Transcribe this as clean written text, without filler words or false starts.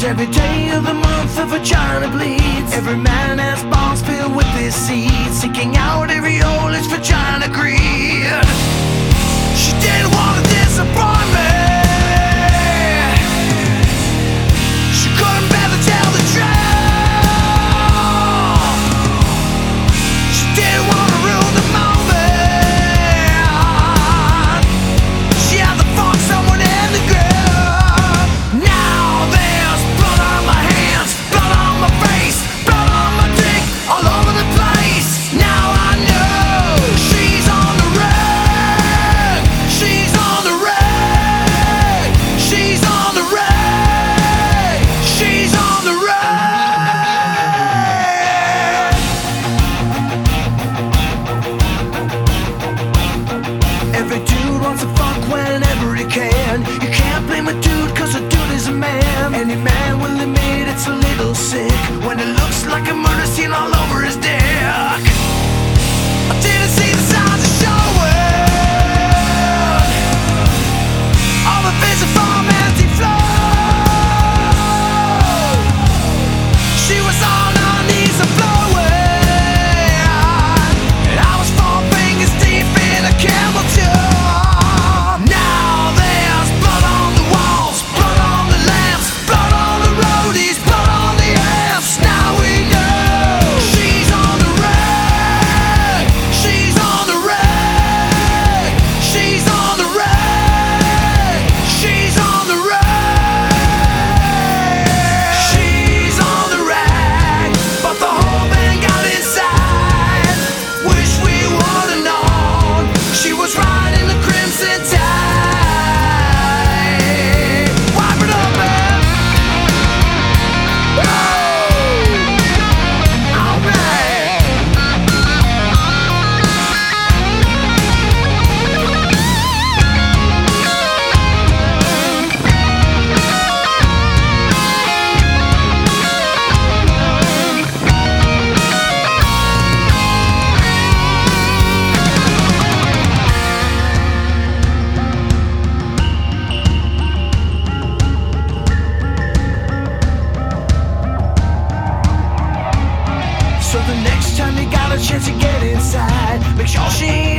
Every day of the month the vagina bleeds. Every man has balls filled with this seed, seeking out every hole its vagina greed. She didn't want to disappoint me. She couldn't bear to tell the truth. She didn't want to ruin the moment. She had to fuck someone in the groove. Every dude wants to fuck whenever he can. You can't blame a dude cause a dude is a man. Any man will admit it's a little sick when it looks like a murder scene all over his dick. I didn't see the signs of showing. All the vision from empty floor. She was on her knees and flowing, and I was 4 fingers deep in a camel too. So the next time you got a chance to get inside, make sure she